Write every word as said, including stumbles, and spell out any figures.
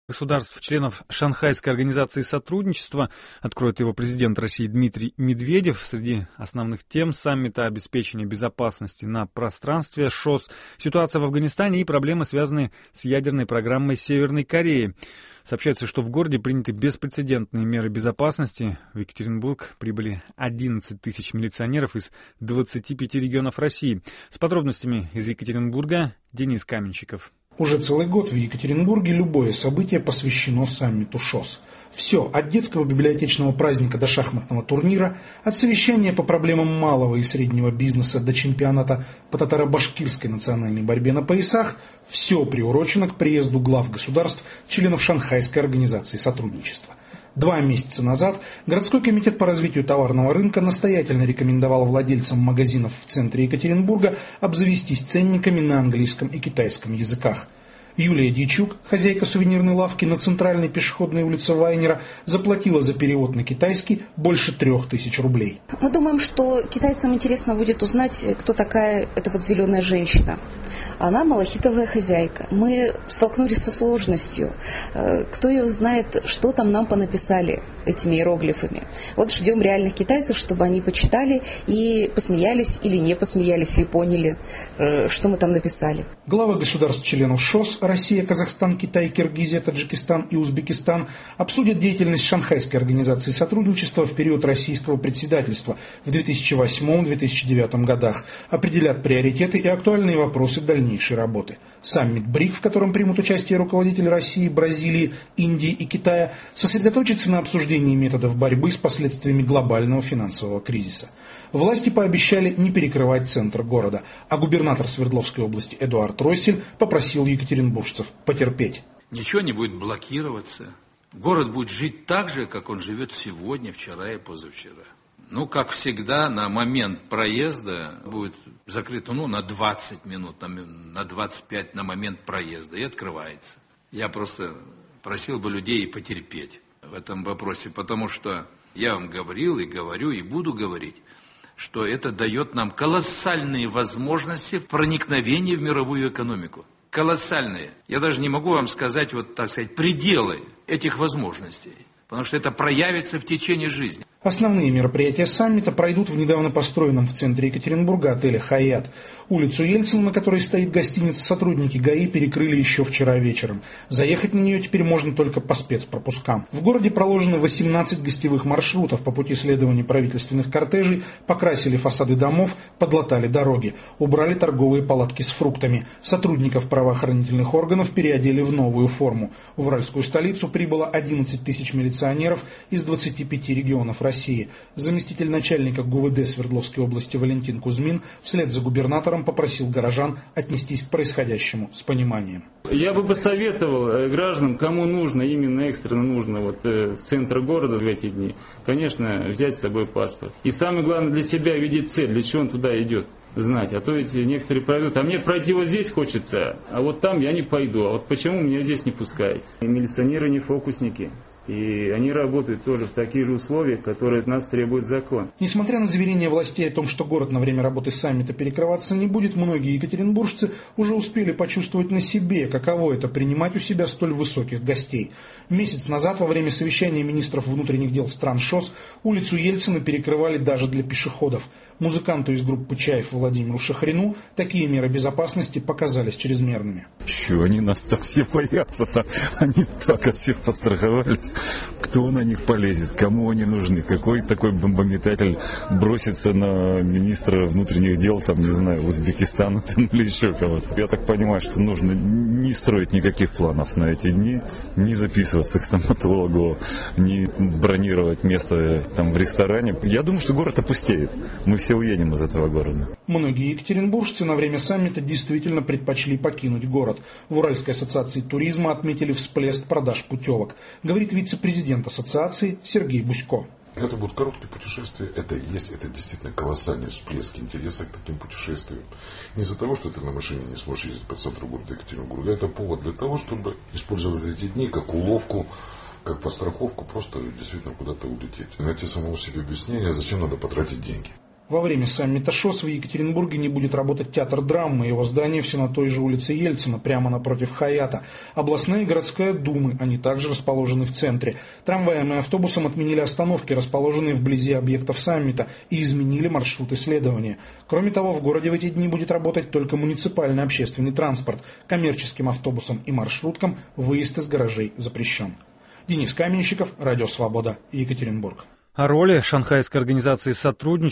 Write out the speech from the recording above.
Государств-членов Шанхайской организации сотрудничества откроет его президент России Дмитрий Медведев. Среди основных тем саммита — обеспечение безопасности на пространстве ШОС, ситуация в Афганистане и проблемы, связанные с ядерной программой Северной Кореи. Сообщается, что в городе приняты беспрецедентные меры безопасности. В Екатеринбург прибыли одиннадцать тысяч милиционеров из двадцати пяти регионов России. С подробностями из Екатеринбурга Денис Каменщиков. Уже целый год в Екатеринбурге любое событие посвящено саммиту ШОС. Все, от детского библиотечного праздника до шахматного турнира, от совещания по проблемам малого и среднего бизнеса до чемпионата по татаро-башкирской национальной борьбе на поясах, все приурочено к приезду глав государств, членов Шанхайской организации сотрудничества. Два месяца назад городской комитет по развитию товарного рынка настоятельно рекомендовал владельцам магазинов в центре Екатеринбурга обзавестись ценниками на английском и китайском языках. Юлия Дьячук, хозяйка сувенирной лавки на центральной пешеходной улице Вайнера, заплатила за перевод на китайский больше трех тысяч рублей. Мы думаем, что китайцам интересно будет узнать, кто такая эта вот зеленая женщина. Она малахитовая хозяйка. Мы столкнулись со сложностью. Кто ее знает, что там нам понаписали этими иероглифами. Вот ждем реальных китайцев, чтобы они почитали и посмеялись или не посмеялись, или поняли, что мы там написали. Главы государств-членов ШОС Россия, Казахстан, Китай, Киргизия, Таджикистан и Узбекистан обсудят деятельность Шанхайской организации сотрудничества в период российского председательства в две тысячи восьмом — две тысячи девятом годах, определят приоритеты и актуальные вопросы дальнейшей работы. Саммит БРИК, в котором примут участие руководители России, Бразилии, Индии и Китая, сосредоточится на обсуждении методов борьбы с последствиями глобального финансового кризиса. Власти пообещали не перекрывать центр города, а губернатор Свердловской области Эдуард Россель попросил екатеринбуржцев потерпеть. Ничего не будет блокироваться. Город будет жить так же, как он живет сегодня, вчера и позавчера. Ну, как всегда, на момент проезда будет закрыто ну, на двадцать минут, на двадцать пять на момент проезда и открывается. Я просто просил бы людей потерпеть в этом вопросе, потому что я вам говорил и говорю, и буду говорить, что это дает нам колоссальные возможности в проникновении в мировую экономику. Колоссальные. Я даже не могу вам сказать, вот так сказать, пределы этих возможностей, потому что это проявится в течение жизни. Основные мероприятия саммита пройдут в недавно построенном в центре Екатеринбурга отеле «Хаят». Улицу Ельцина, на которой стоит гостиница, сотрудники ГАИ перекрыли еще вчера вечером. Заехать на нее теперь можно только по спецпропускам. В городе проложено восемнадцать гостевых маршрутов по пути следования правительственных кортежей, покрасили фасады домов, подлатали дороги, убрали торговые палатки с фруктами. Сотрудников правоохранительных органов переодели в новую форму. В уральскую столицу прибыло одиннадцать тысяч милиционеров из двадцати пяти регионов России. России. Заместитель начальника ГУВД Свердловской области Валентин Кузьмин вслед за губернатором попросил горожан отнестись к происходящему с пониманием. Я бы посоветовал гражданам, кому нужно, именно экстренно нужно вот, в центр города в эти дни, конечно, взять с собой паспорт. И самое главное для себя видеть цель, для чего он туда идет, знать. А то ведь некоторые пройдут, а мне пройти вот здесь хочется, а вот там я не пойду. А вот почему меня здесь не пускаете? И милиционеры не фокусники. И они работают тоже в таких же условиях, которые от нас требует закон. Несмотря на заверение властей о том, что город на время работы саммита перекрываться не будет, многие екатеринбуржцы уже успели почувствовать на себе, каково это принимать у себя столь высоких гостей. Месяц назад, во время совещания министров внутренних дел стран ШОС, улицу Ельцина перекрывали даже для пешеходов. Музыканту из группы «Чайф» Владимиру Шахрину такие меры безопасности показались чрезмерными. Чего они нас так все боятся-то? Они так от всех подстраховались. Кто на них полезет? Кому они нужны? Какой такой бомбометатель бросится на министра внутренних дел, там, не знаю, Узбекистана там, или еще кого-то? Я так понимаю, что нужно не строить никаких планов на эти дни, не записываться к стоматологу, не бронировать место там в ресторане. Я думаю, что город опустеет. Мы все уедем из этого города. Многие екатеринбуржцы на время саммита действительно предпочли покинуть город. В Уральской ассоциации туризма отметили всплеск продаж путевок, говорит вице-президент ассоциации Сергей Бусько. Это будут короткие путешествия, это и есть, это действительно колоссальный всплеск интереса к таким путешествиям. Не из-за того, что ты на машине не сможешь ездить по центру города Екатеринбурга, это повод для того, чтобы использовать эти дни как уловку, как подстраховку, просто действительно куда-то улететь. Найти самому себе объяснение, зачем надо потратить деньги. Во время саммита ШОС в Екатеринбурге не будет работать театр драмы, его здание все на той же улице Ельцина, прямо напротив Хаята. Областная и городская думы, они также расположены в центре. Трамваем и автобусом отменили остановки, расположенные вблизи объектов саммита, и изменили маршруты следования. Кроме того, в городе в эти дни будет работать только муниципальный общественный транспорт. Коммерческим автобусам и маршруткам выезд из гаражей запрещен. Денис Каменщиков, Радио Свобода, Екатеринбург. О роли Шанхайской организации сотрудничества